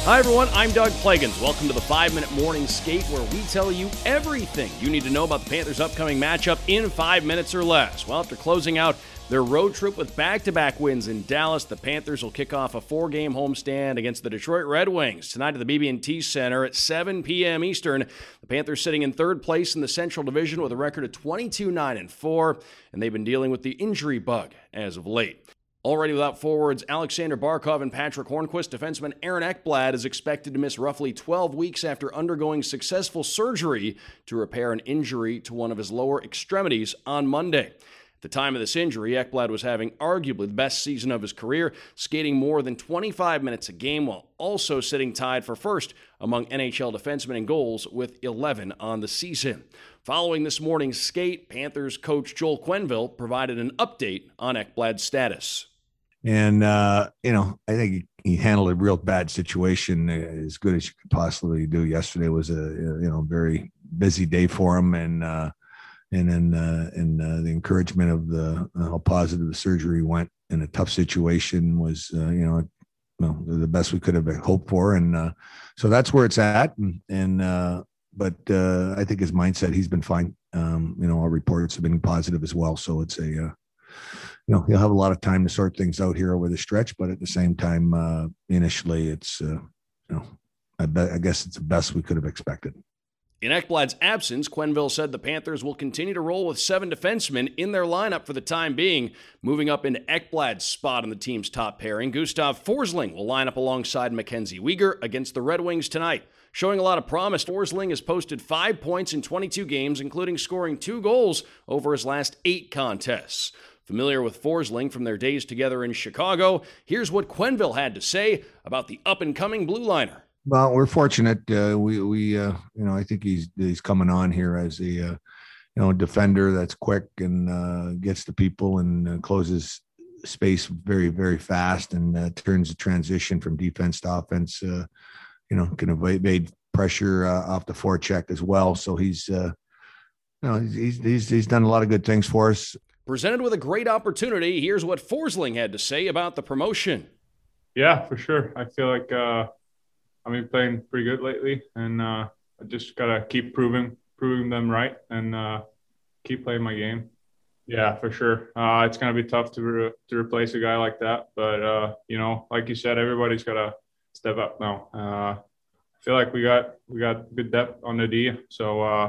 Hi everyone, I'm Doug Plagans. Welcome to the 5-Minute Morning Skate, where we tell you everything you need to know about the Panthers' upcoming matchup in 5 minutes or less. Well, after closing out their road trip with back-to-back wins in Dallas, the Panthers will kick off a 4-game homestand against the Detroit Red Wings tonight at the BB&T Center at 7 p.m. Eastern. The Panthers sitting in third place in the Central Division with a record of 22-9-4, and they've been dealing with the injury bug as of late. Already without forwards Alexander Barkov and Patrick Hornquist, defenseman Aaron Ekblad is expected to miss roughly 12 weeks after undergoing successful surgery to repair an injury to one of his lower extremities on Monday. At the time of this injury, Ekblad was having arguably the best season of his career, skating more than 25 minutes a game while also sitting tied for first among NHL defensemen in goals with 11 on the season. Following this morning's skate, Panthers coach Joel Quenneville provided an update on Ekblad's status. And, I think he handled a real bad situation as good as you could possibly do. Yesterday was a, very busy day for him. And then the encouragement of how positive the surgery went in a tough situation was, the best we could have hoped for. And so that's where it's at. But I think his mindset, he's been fine. Our reports have been positive as well. So it's he'll have a lot of time to sort things out here over the stretch, but at the same time, initially it's, I guess it's the best we could have expected. In Ekblad's absence, Quenneville said the Panthers will continue to roll with 7 defensemen in their lineup for the time being. Moving up into Ekblad's spot on the team's top pairing, Gustav Forsling will line up alongside Mackenzie Weegar against the Red Wings tonight. Showing a lot of promise, Forsling has posted 5 points in 22 games, including scoring 2 goals over his last 8 contests. Familiar with Forsling from their days together in Chicago, here's what Quenneville had to say about the up-and-coming blue liner. Well, we're fortunate. I think he's coming on here as a, defender that's quick and gets to people and closes space very, very fast and turns the transition from defense to offense. Can evade pressure off the forecheck as well. So he's done a lot of good things for us. Presented with a great opportunity, here's what Forsling had to say about the promotion. Yeah, for sure. I feel like I've been playing pretty good lately, and I just got to keep proving them right and keep playing my game. Yeah, for sure. It's going to be tough to replace a guy like that. But, like you said, everybody's got to step up now. I feel like we got good depth on the D. So,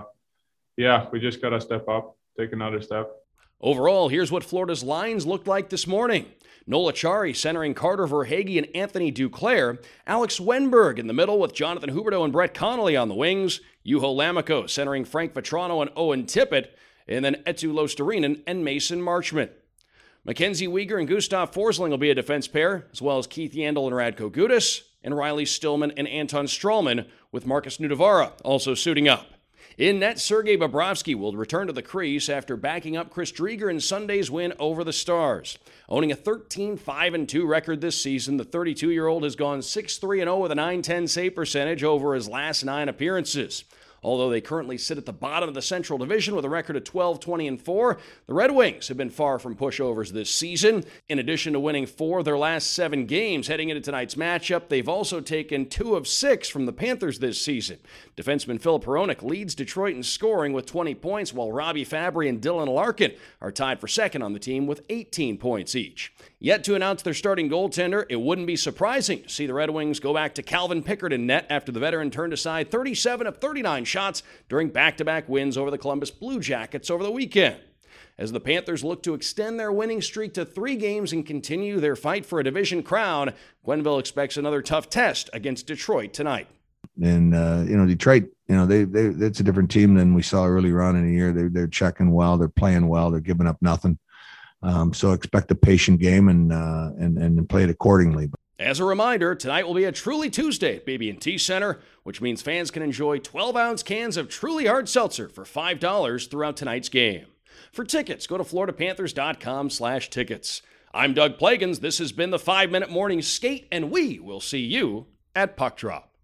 we just got to step up, take another step. Overall, here's what Florida's lines looked like this morning. Noel Acciari centering Carter Verhaeghe and Anthony Duclair. Alex Wennberg in the middle with Jonathan Huberdeau and Brett Connolly on the wings. Juho Lammikko centering Frank Vatrano and Owen Tippett. And then Eetu Luostarinen and Mason Marchment. Mackenzie Weegar and Gustav Forsling will be a defense pair, as well as Keith Yandle and Radko Gudas, and Riley Stillman and Anton Stralman, with Marcus Nudavara also suiting up. In net, Sergei Bobrovsky will return to the crease after backing up Chris Driedger in Sunday's win over the Stars. Owning a 13-5-2 record this season, the 32-year-old has gone 6-3-0 with a .910 save percentage over his last 9 appearances. Although they currently sit at the bottom of the Central Division with a record of 12-20-4, the Red Wings have been far from pushovers this season. In addition to winning 4 of their last 7 games heading into tonight's matchup, they've also taken 2 of 6 from the Panthers this season. Defenseman Filip Hronek leads Detroit in scoring with 20 points, while Robbie Fabry and Dylan Larkin are tied for second on the team with 18 points each. Yet to announce their starting goaltender, it wouldn't be surprising to see the Red Wings go back to Calvin Pickard in net after the veteran turned aside 37 of 39 shots during back-to-back wins over the Columbus Blue Jackets over the weekend. As the Panthers look to extend their winning streak to 3 games and continue their fight for a division crown, Quenneville expects another tough test against Detroit tonight. And, Detroit, it's a different team than we saw earlier on in the year. They're checking well, they're playing well, they're giving up nothing. So expect a patient game and play it accordingly. As a reminder, tonight will be a Truly Tuesday at BB&T Center, which means fans can enjoy 12-ounce cans of Truly Hard Seltzer for $5 throughout tonight's game. For tickets, go to floridapanthers.com/tickets. I'm Doug Plagans. This has been the 5-Minute Morning Skate, and we will see you at Puck Drop.